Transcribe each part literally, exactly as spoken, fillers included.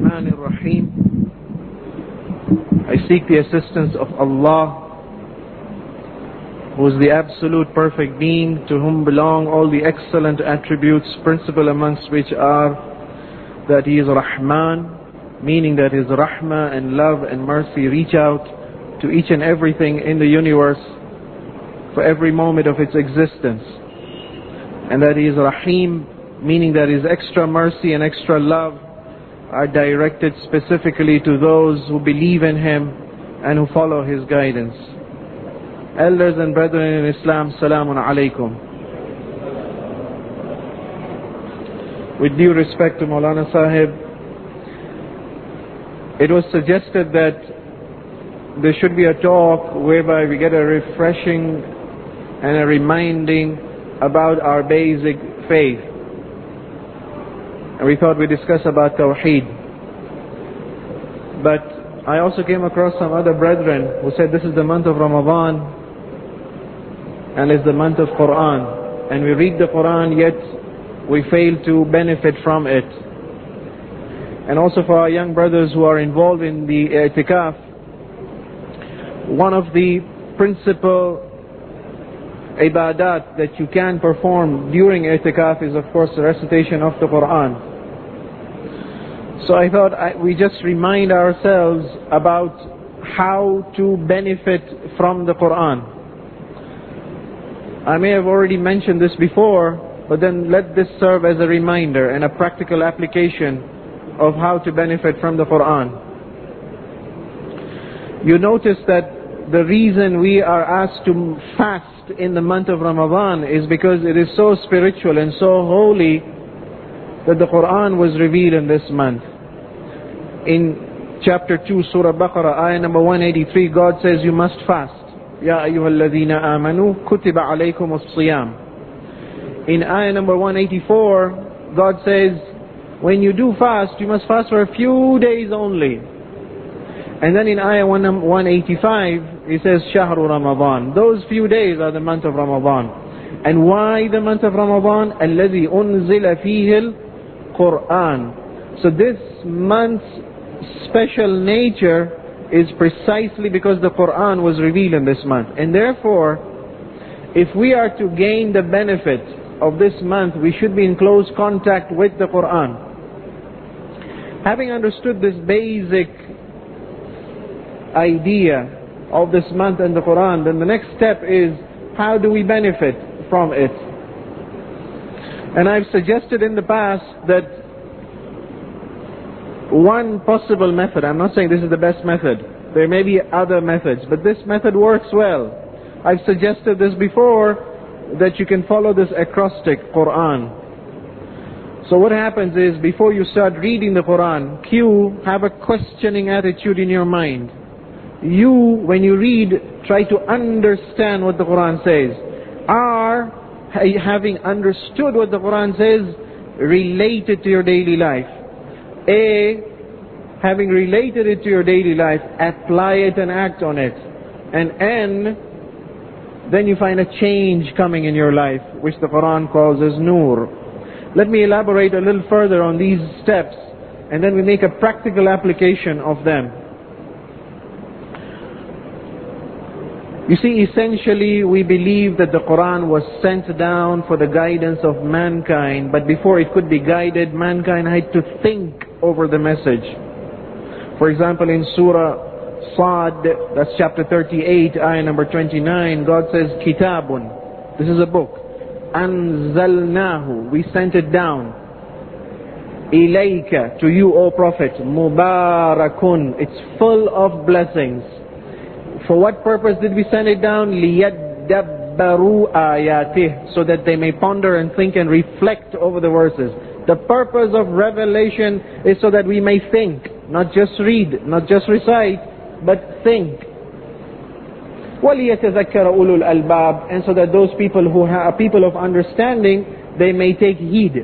Rahmanir Rahim. I seek the assistance of Allah, who is the absolute perfect being, to whom belong all the excellent attributes, principal amongst which are that He is Rahman, meaning that His Rahmah and love and mercy reach out to each and everything in the universe for every moment of its existence. And that He is Rahim, meaning that His extra mercy and extra love are directed specifically to those who believe in Him and who follow His guidance. Elders and brethren in Islam, Salamun Alaikum. With due respect to Maulana Sahib, it was suggested that there should be a talk whereby we get a refreshing and a reminding about our basic faith. And we thought we'd discuss about Tawheed. But I also came across some other brethren who said this is the month of Ramadan and it's the month of Quran. And we read the Quran, yet we fail to benefit from it. And also for our young brothers who are involved in the i'tikaf, one of the principal ibadat that you can perform during i'tikaf is of course the recitation of the Quran. So I thought I, we just remind ourselves about how to benefit from the Quran. I may have already mentioned this before, but then let this serve as a reminder and a practical application of how to benefit from the Quran. You notice that the reason we are asked to fast in the month of Ramadan is because it is so spiritual and so holy that the Quran was revealed in this month. In chapter two, Surah Baqarah, ayah number one eighty-three, God says you must fast. Ya ayyuhalladhina amanu kutiba alaykum as-siyam. In ayah number one eighty-four, God says when you do fast, you must fast for a few days only. And then in ayah one eighty-five, He says Shahru Ramadan. Those few days are the month of Ramadan. And why the month of Ramadan? Alladhi unzila fihi al-Quran. So this month's special nature is precisely because the Quran was revealed in this month. And therefore, if we are to gain the benefit of this month, we should be in close contact with the Quran. Having understood this basic idea of this month and the Quran, then the next step is how do we benefit from it? And I've suggested in the past that one possible method, I'm not saying this is the best method, there may be other methods, but this method works well. I've suggested this before, that you can follow this acrostic Quran. So what happens is, before you start reading the Quran, Q, have a questioning attitude in your mind. You, when you read, try to understand what the Quran says. R, having understood what the Quran says, relate it to your daily life. A, having related it to your daily life, apply it and act on it. And N, then you find a change coming in your life, which the Quran calls as Nur. Let me elaborate a little further on these steps, and then we make a practical application of them. You see, essentially we believe that the Quran was sent down for the guidance of mankind, but before it could be guided, mankind had to think over the message. For example, in Surah Sad, that's chapter thirty-eight, ayah number twenty-nine, God says, Kitabun, this is a book. Anzalnahu, we sent it down. Ilayka, to you, O Prophet. Mubarakun, it's full of blessings. For what purpose did we send it down? Liyadabbaru ayatih, so that they may ponder and think and reflect over the verses. The purpose of revelation is so that we may think, not just read, not just recite, but think. وَلِيَتَذَكَّرَ أُولُو الْأَلْبَابِ, and so that those people who are people of understanding, they may take heed.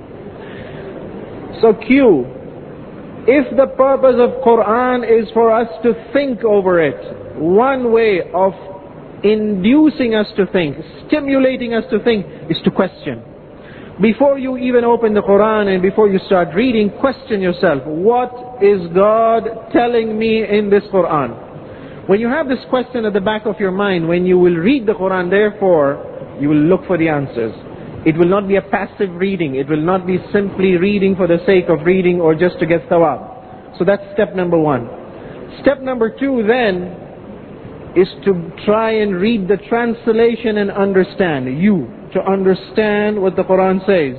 So Q, if the purpose of Quran is for us to think over it, one way of inducing us to think, stimulating us to think, is to question. Before you even open the Quran and before you start reading, question yourself, what is God telling me in this Quran? When you have this question at the back of your mind, when you will read the Quran, therefore, you will look for the answers. It will not be a passive reading. It will not be simply reading for the sake of reading or just to get thawab. So that's step number one. Step number two then is to try and read the translation and understand. You, to understand what the Quran says.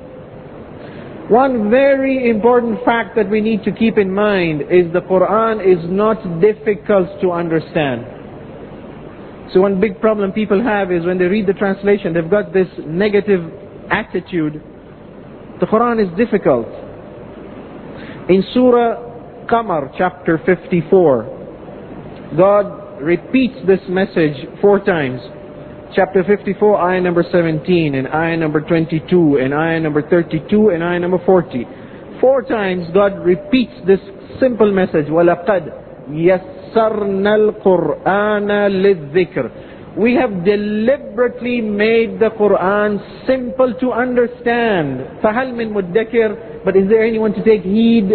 One very important fact that we need to keep in mind is the Quran is not difficult to understand. So one big problem people have is when they read the translation, they've got this negative attitude. The Quran is difficult. In Surah Qamar, chapter fifty-four, God repeats this message four times. Chapter fifty-four, ayah number seventeen, and ayah number twenty-two, and ayah number thirty-two, and ayah number forty. Four times God repeats this simple message, وَلَقَدْ يَسَّرْنَا الْقُرْآنَ لِلذِّكْرِ. We have deliberately made the Quran simple to understand. فَهَلْ مِن مُدَّكِرٍ. But is there anyone to take heed?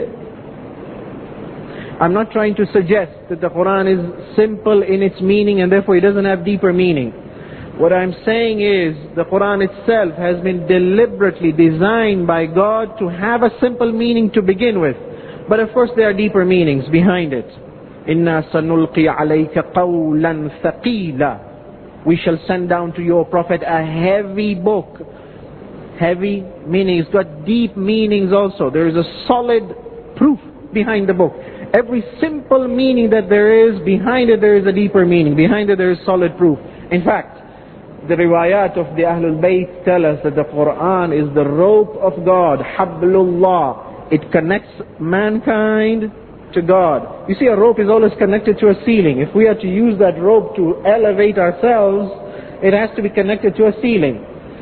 I'm not trying to suggest that the Quran is simple in its meaning and therefore it doesn't have deeper meaning. What I'm saying is the Quran itself has been deliberately designed by God to have a simple meaning to begin with. But of course there are deeper meanings behind it. إِنَّا سَنُلْقِي عَلَيْكَ قَوْلًا ثَقِيلًا. We shall send down to your Prophet a heavy book. Heavy meaning, it's got deep meanings also. There is a solid proof behind the book. Every simple meaning that there is, behind it there is a deeper meaning. Behind it there is solid proof. In fact, the riwayat of the Ahlul Bayt tell us that the Quran is the rope of God, Hablullah. It connects mankind to God. You see, a rope is always connected to a ceiling. If we are to use that rope to elevate ourselves, it has to be connected to a ceiling.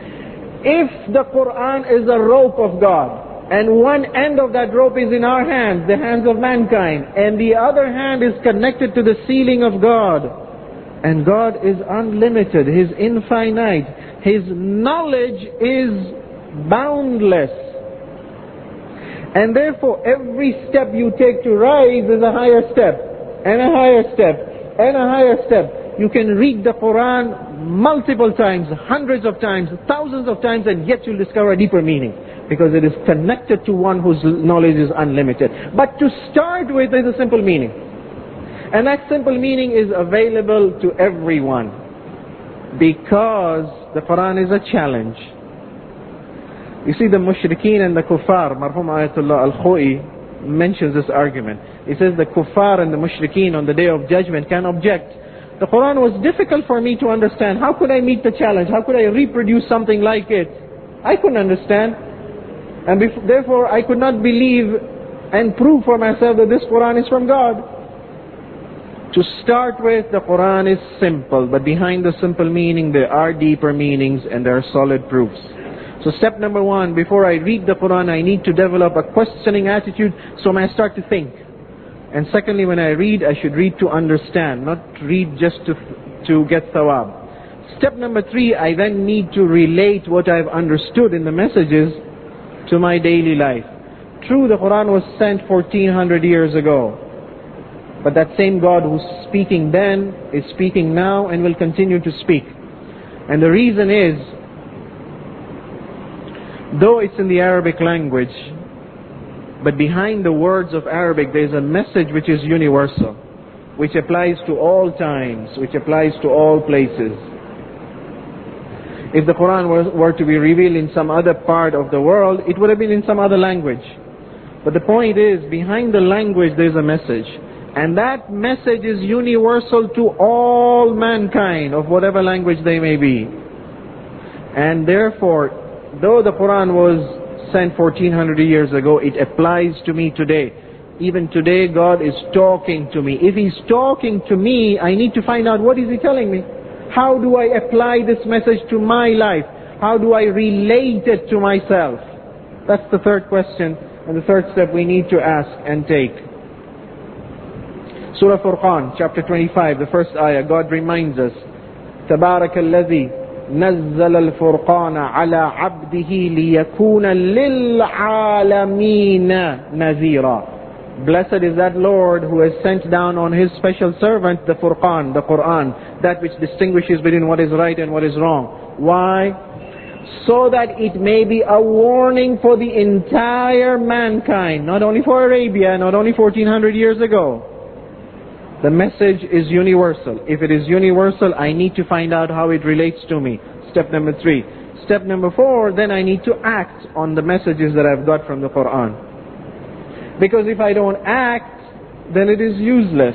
If the Quran is a rope of God, and one end of that rope is in our hands, the hands of mankind, and the other hand is connected to the ceiling of God, and God is unlimited, He is infinite, His knowledge is boundless. And therefore every step you take to rise is a higher step, and a higher step, and a higher step. You can read the Quran multiple times, hundreds of times, thousands of times, and yet you'll discover a deeper meaning. Because it is connected to one whose knowledge is unlimited. But to start with is a simple meaning. And that simple meaning is available to everyone. Because the Quran is a challenge. You see, the mushrikeen and the kuffar, Marhum Ayatullah Al-Khoi mentions this argument. He says the kuffar and the mushrikeen on the day of judgment can object. The Quran was difficult for me to understand. How could I meet the challenge? How could I reproduce something like it? I couldn't understand. And therefore I could not believe and prove for myself that this Quran is from God. To start with, the Quran is simple, but behind the simple meaning there are deeper meanings and there are solid proofs. So step number one, before I read the Quran, I need to develop a questioning attitude so I start to think. And secondly, when I read, I should read to understand, not read just to, to get thawab. Step number three, I then need to relate what I've understood in the messages to my daily life. True, the Quran was sent fourteen hundred years ago. But that same God who's speaking then is speaking now and will continue to speak. And the reason is, though it's in the Arabic language, but behind the words of Arabic there's a message which is universal, which applies to all times, which applies to all places. If the Quran were, were to be revealed in some other part of the world, it would have been in some other language. But the point is, behind the language there's a message. And that message is universal to all mankind, of whatever language they may be. And therefore, though the Quran was sent fourteen hundred years ago, it applies to me today. Even today, God is talking to me. If He's talking to me, I need to find out what is He telling me. How do I apply this message to my life? How do I relate it to myself? That's the third question and the third step we need to ask and take. Surah Furqan, chapter twenty-five, the first ayah, God reminds us, تَبَارَكَ الَّذِي نزل الفرقان على عبده ليكون للعالمين نذيرا. Blessed is that Lord who has sent down on His special servant the Furqan, the Quran, that which distinguishes between what is right and what is wrong. Why? So that it may be a warning for the entire mankind, not only for Arabia, not only fourteen hundred years ago. The message is universal. If it is universal, I need to find out how it relates to me. Step number three. Step number four, then I need to act on the messages that I've got from the Quran. Because if I don't act, then it is useless.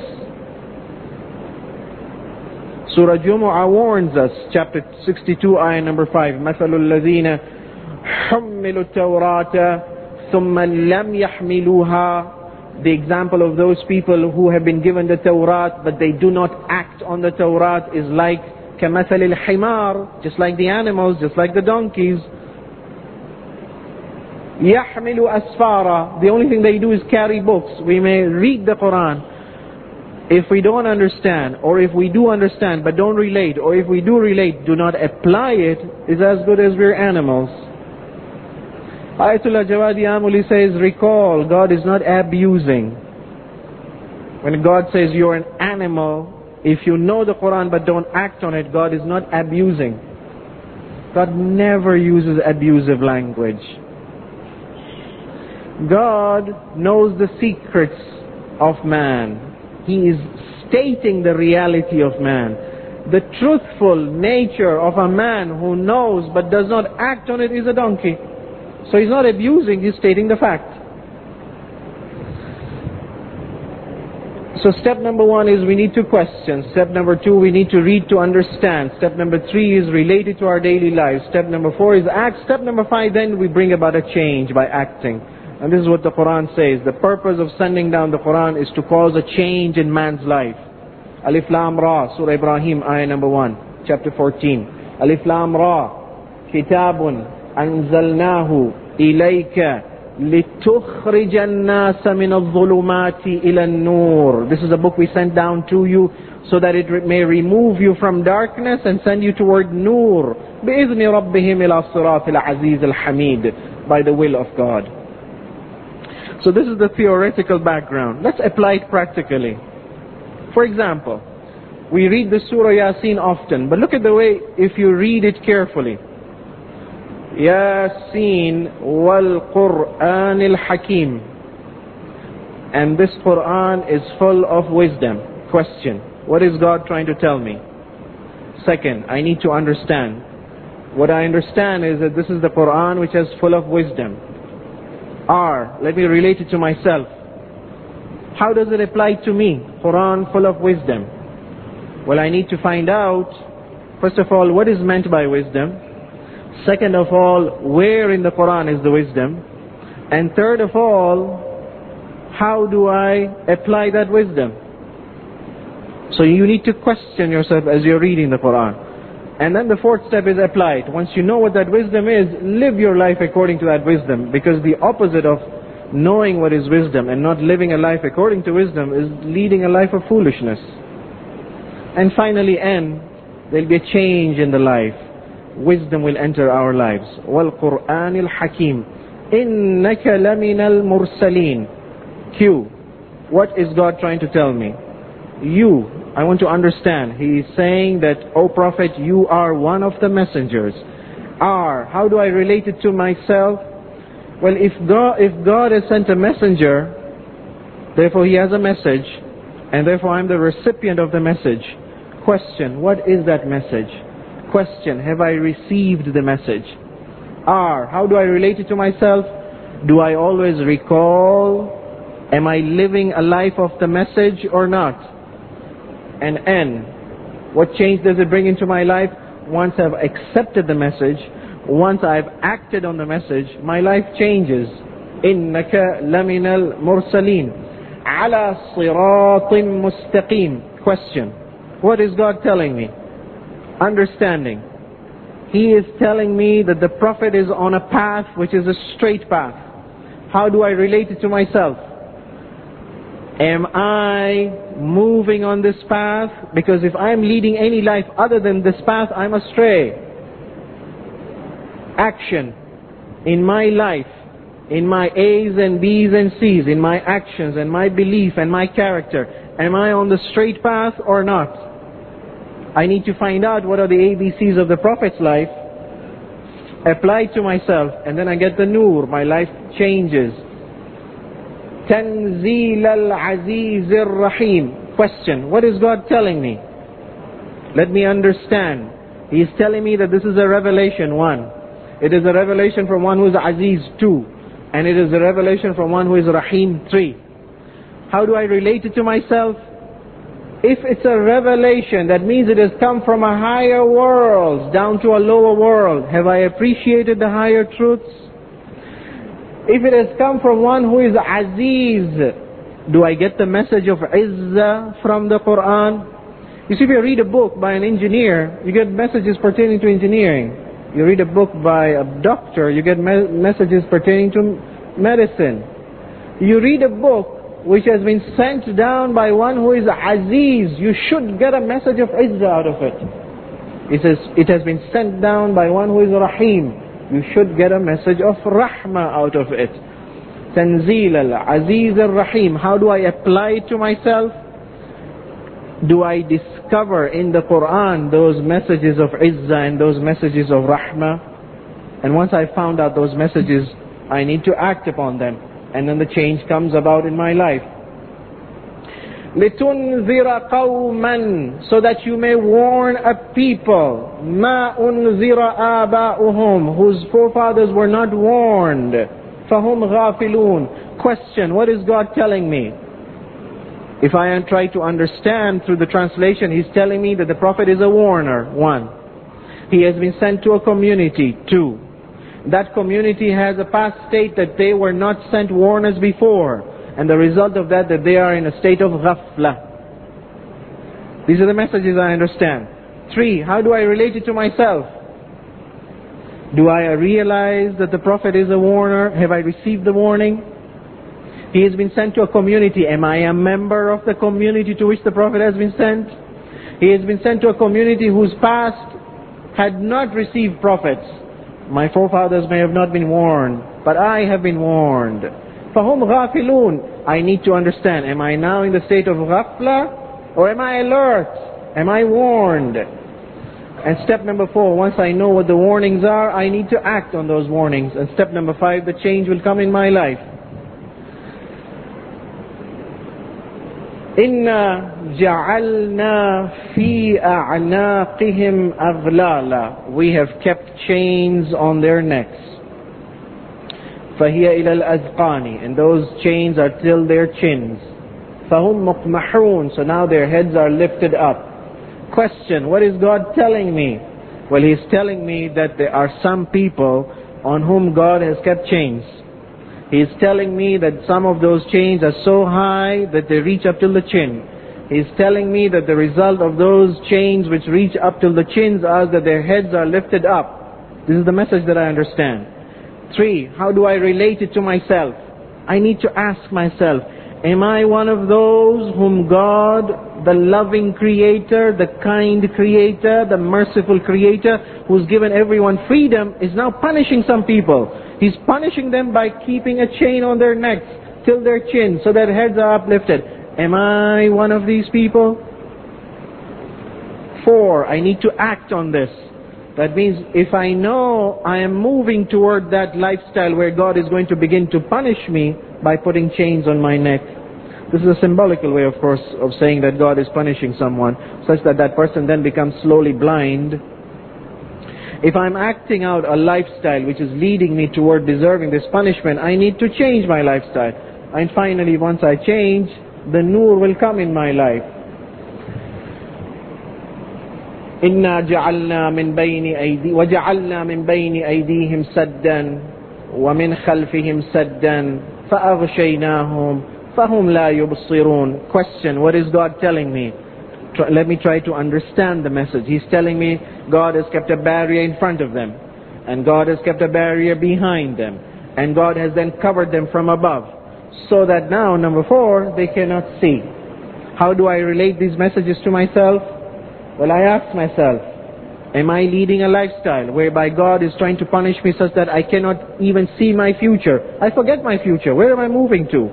Surah Jumu'ah warns us, chapter sixty-two, ayah number five. مَثَلُ الَّذِينَ حُمِّلُوا التَّوْرَاةَ ثُمَّ لَمْ يَحْمِلُوهَا. The example of those people who have been given the Tawrat but they do not act on the Tawrat is like كَمَثَلِ الْحِمَارِ, just like the animals, just like the donkeys. يَحْمِلُ أَسْفَارًا. The only thing they do is carry books. We may read the Quran. If we don't understand, or if we do understand but don't relate, or if we do relate, do not apply it, is as good as we're animals. Ayatollah Jawadi Amuli says, recall, God is not abusing. When God says you're an animal, if you know the Quran but don't act on it, God is not abusing. God never uses abusive language. God knows the secrets of man. He is stating the reality of man. The truthful nature of a man who knows but does not act on it is a donkey. So he's not abusing, he's stating the fact. So step number one is we need to question. Step number two, we need to read to understand. Step number three is related to our daily lives. Step number four is act. Step number five, then we bring about a change by acting. And this is what the Quran says. The purpose of sending down the Quran is to cause a change in man's life. Alif Lam Ra, Surah Ibrahim, ayah number one, chapter fourteen. Alif Lam Ra, Kitabun أنزلناه إليك لتخرج الناس من الظلمات إلى النور. This is a book we sent down to you so that it may remove you from darkness and send you toward Nur. بإذن ربهم إلى الصراط العزيز الحميد. By the will of God. So this is the theoretical background. Let's apply it practically. For example, we read the Surah Yasin often, but look at the way if you read it carefully. Yasin wal Qur'an al Hakim. And this Quran is full of wisdom. Question: what is God trying to tell me? Second, I need to understand. What I understand is that this is the Quran which is full of wisdom. R, let me relate it to myself. How does it apply to me? Quran full of wisdom. Well, I need to find out, first of all, what is meant by wisdom. Second of all, where in the Quran is the wisdom? And third of all, how do I apply that wisdom? So you need to question yourself as you're reading the Quran. And then the fourth step is apply it. Once you know what that wisdom is, live your life according to that wisdom. Because the opposite of knowing what is wisdom and not living a life according to wisdom is leading a life of foolishness. And finally, N, there'll be a change in the life. Wisdom will enter our lives. وَالْقُرْآنِ الْحَكِيمِ إِنَّكَ لَمِنَ الْمُرْسَلِينَ. Q, what is God trying to tell me? You, I want to understand. He is saying that, O Prophet, you are one of the messengers. R, how do I relate it to myself? Well, if God, if God has sent a messenger, therefore He has a message, and therefore I'm the recipient of the message. Question, what is that message? Question, have I received the message? R, how do I relate it to myself? Do I always recall? Am I living a life of the message or not? And N, what change does it bring into my life? Once I've accepted the message, once I've acted on the message, my life changes. إِنَّكَ لَمِنَ الْمُرْسَلِينَ عَلَى صِرَاطٍ مُسْتَقِيمٍ. Question, what is God telling me? Understanding. He is telling me that the Prophet is on a path which is a straight path. How do I relate it to myself? Am I moving on this path? Because if I am leading any life other than this path, I'm astray. action in my life, in my A's and B's and C's, in my actions and my belief and my character, am I on the straight path or not? I need to find out what are the A B Cs of the Prophet's life, apply to myself, and then I get the nur, my life changes. Tanzeel al-Aziz al-Rahim. Question, what is God telling me? Let me understand. He is telling me that this is a revelation, one. It is a revelation from one who is Aziz, two. And it is a revelation from one who is Rahim, three. How do I relate it to myself? If it's a revelation, that means it has come from a higher world down to a lower world. Have I appreciated the higher truths? If it has come from one who is Aziz, do I get the message of Izzah from the Quran? You see, if you read a book by an engineer, you get messages pertaining to engineering. You read a book by a doctor, you get me messages pertaining to medicine. You read a book which has been sent down by one who is Aziz, you should get a message of Izzah out of it. It says, it has been sent down by one who is Rahim. You should get a message of Rahmah out of it. Tanzeel al-Aziz al-Rahim. How do I apply it to myself? Do I discover in the Quran those messages of Izzah and those messages of Rahmah? And once I found out those messages, I need to act upon them. And then the change comes about in my life. لِتُنذِرَ قَوْمًا, so that you may warn a people, مَا أُنذِرَ آبَاؤُهُمْ, whose forefathers were not warned. فَهُمْ غَافِلُونَ. Question, what is God telling me? If I try to understand through the translation, He's telling me that the Prophet is a warner, one. He has been sent to a community, two. That community has a past state that they were not sent warners before. And the result of that, that they are in a state of ghafla. These are the messages I understand. Three, how do I relate it to myself? Do I realize that the Prophet is a warner? Have I received the warning? He has been sent to a community. Am I a member of the community to which the Prophet has been sent? He has been sent to a community whose past had not received prophets. My forefathers may have not been warned, but I have been warned. فَهُمْ غَافِلُونَ. I need to understand, am I now in the state of ghafla, or am I alert? Am I warned? And step number four, once I know what the warnings are, I need to act on those warnings. And step number five, the change will come in my life. إِنَّا جَعَلْنَا فِي أَعْنَاقِهِمْ أَغْلَالًا. We have kept chains on their necks. فَهِيَ إِلَى الْأَذْقَانِ. And those chains are till their chins. فَهُمْ مُقْمَحُونَ. So now their heads are lifted up. Question, what is God telling me? Well, He's telling me that there are some people on whom God has kept chains. He's telling me that some of those chains are so high that they reach up till the chin. He's telling me that the result of those chains which reach up till the chins are that their heads are lifted up. This is the message that I understand. Three, how do I relate it to myself? I need to ask myself, am I one of those whom God, the loving Creator, the kind Creator, the merciful Creator, who's given everyone freedom, is now punishing some people? He's punishing them by keeping a chain on their necks till their chin, so their heads are uplifted. Am I one of these people? Four, I need to act on this. That means if I know I am moving toward that lifestyle where God is going to begin to punish me by putting chains on my neck. This is a symbolical way, of course, of saying that God is punishing someone, such that that person then becomes slowly blind. If I'm acting out a lifestyle which is leading me toward deserving this punishment, I need to change my lifestyle. And finally, once I change, the nur will come in my life. إِنَّا جَعَلْنَا مِنْ بَيْنِ أَيْدِي وَجَعَلْنَا مِنْ بَيْنِ أَيْدِيهِمْ سَدًّا وَمِنْ خَلْفِهِمْ سَدًّا فَأَغْشَيْنَاهُمْ فَهُمْ لَا يُبْصِرُونَ. Question, what is God telling me? Try, let me try to understand the message. He's telling me God has kept a barrier in front of them, and God has kept a barrier behind them, and God has then covered them from above, so that now, number four, they cannot see. How do I relate these messages to myself? Well, I ask myself, Am I leading a lifestyle whereby God is trying to punish me such that I cannot even see my future? I forget my future. Where am I moving to?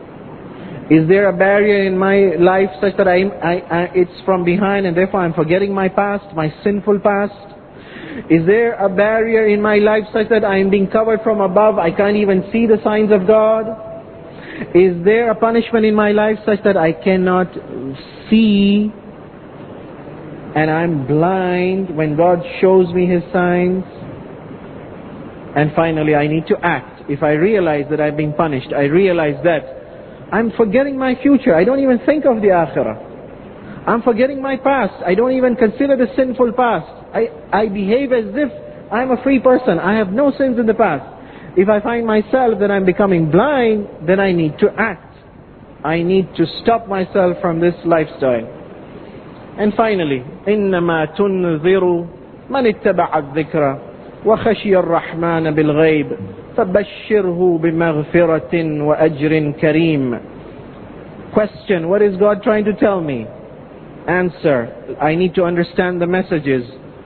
Is there a barrier in my life such that I, I, I, it's from behind and therefore I'm forgetting my past, my sinful past? Is there a barrier in my life such that I am being covered from above, I can't even see the signs of God? Is there a punishment in my life such that I cannot see and I'm blind when God shows me His signs? And finally, I need to act. If I realize that I've been punished, I realize that I'm forgetting my future. I don't even think of the akhirah. I'm forgetting my past. I don't even consider the sinful past. I, I behave as if I'm a free person. I have no sins in the past. If I find myself that I'm becoming blind, then I need to act. I need to stop myself from this lifestyle. And finally, إِنَّمَا تُنذِرُ مَنِ اتَّبَعَ الذِّكْرَ وَخَشِيَ الرَّحْمَنَ بِالْغَيْبِ فَبَشِّرْهُ بِمَغْفِرَةٍ وَأَجْرٍ كَرِيمٍ. Question, what is God trying to tell me? Answer, I need to understand the messages.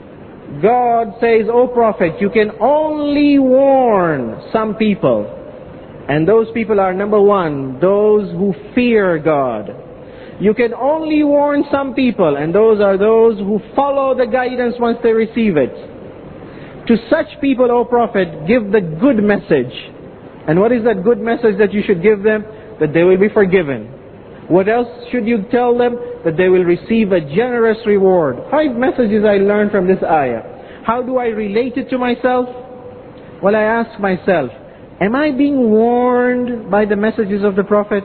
God says, O Prophet, you can only warn some people. And those people are, number one, those who fear God. You can only warn some people, and those are those who follow the guidance once they receive it. To such people, O Prophet, give the good message. And what is that good message that you should give them? That they will be forgiven. What else should you tell them? That they will receive a generous reward. Five messages I learned from this ayah. How do I relate it to myself? Well, I ask myself, am I being warned by the messages of the Prophet?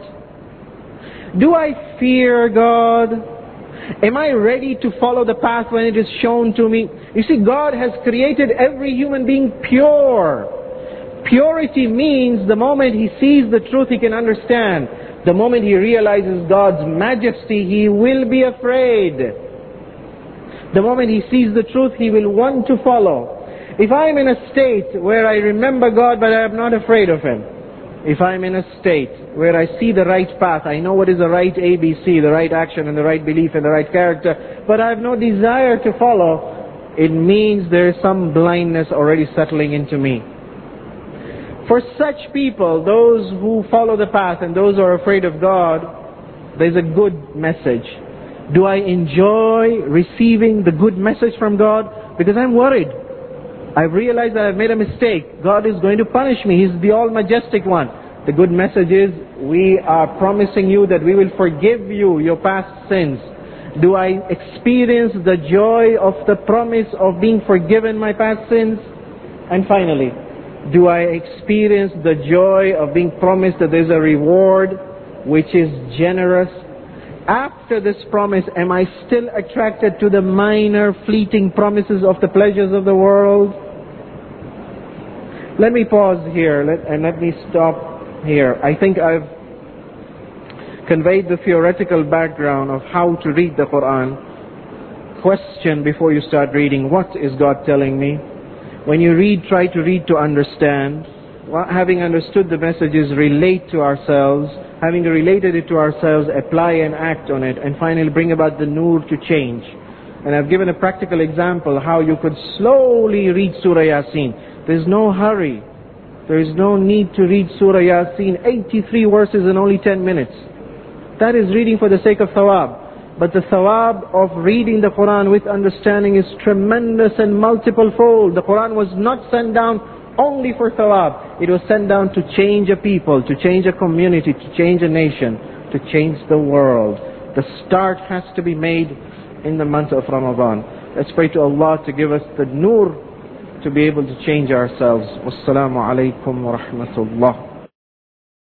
Do I fear God? Am I ready to follow the path when it is shown to me? You see, God has created every human being pure. Purity means the moment he sees the truth, he can understand. The moment he realizes God's majesty, he will be afraid. The moment he sees the truth, he will want to follow. If I am in a state where I remember God but I am not afraid of Him, if I am in a state where I see the right path, I know what is the right A B C, the right action and the right belief and the right character, but I have no desire to follow, it means there is some blindness already settling into me. For such people, those who follow the path and those who are afraid of God, there's a good message. Do I enjoy receiving the good message from God? Because I'm worried. I've realized that I've made a mistake. God is going to punish me. He's the All-Majestic One. The good message is, we are promising you that we will forgive you your past sins. Do I experience the joy of the promise of being forgiven my past sins? And finally, do I experience the joy of being promised that there's a reward which is generous? After this promise, am I still attracted to the minor fleeting promises of the pleasures of the world? Let me pause here let, and let me stop here. I think I've conveyed the theoretical background of how to read the Quran. Question before you start reading, what is God telling me? When you read, try to read to understand. Having understood the messages, relate to ourselves. Having related it to ourselves, apply and act on it. And finally bring about the nur to change. And I've given a practical example how you could slowly read Surah Yasin. There's no hurry. There is no need to read Surah Yasin, eighty-three verses in only ten minutes. That is reading for the sake of thawab. But the thawab of reading the Quran with understanding is tremendous and multiple fold. The Quran was not sent down only for thawab. It was sent down to change a people, to change a community, to change a nation, to change the world. The start has to be made in the month of Ramadan. Let's pray to Allah to give us the nur to be able to change ourselves. Wassalamu alaikum wa rahmatullah.